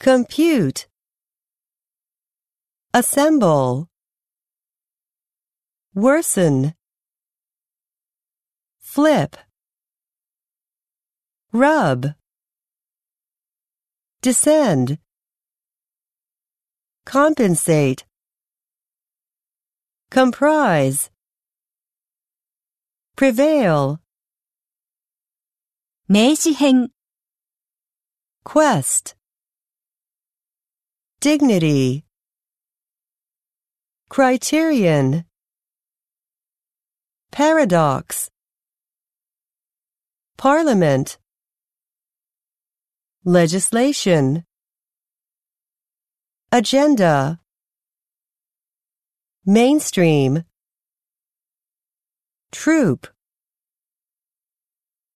compute, assemble, worsen, flip, rub, descend, compensate, comprise, prevail, 名詞編 quest, dignity, criterion, paradox, parliament, legislation, agenda, mainstream, troop.